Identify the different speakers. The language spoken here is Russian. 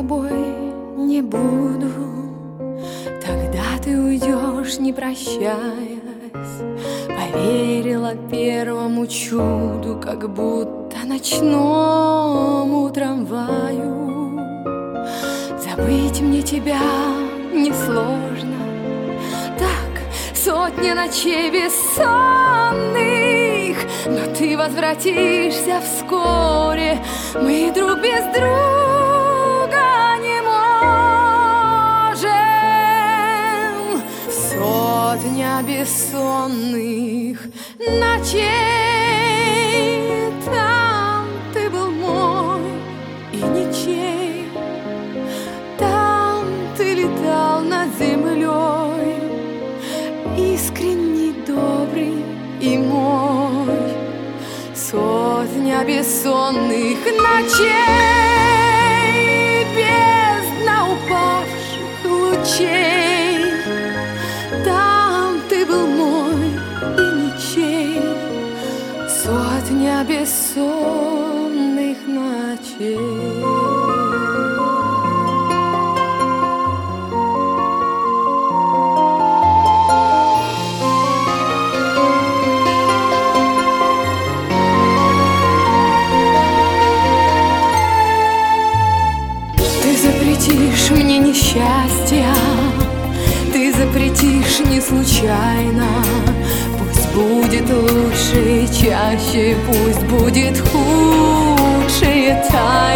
Speaker 1: тобой не буду. Тогда ты уйдешь, не прощаясь. Поверила первому чуду, как будто ночному трамваю. Забыть мне тебя несложно. Так, сотни ночей бессонных, но ты возвратишься вскоре. Мы друг без друга не можем. Сотня бессонных ночей, там ты был мой и ничей. Там ты летал над землей, искренний, добрый и мой. Сотня бессонных ночей, бездна упавших лучей. Там ты был мой и ничей. Сотня бессонных ночей. Запретишь мне несчастья, ты запретишь не случайно. Пусть будет лучше и чаще, пусть будет худшее тайна.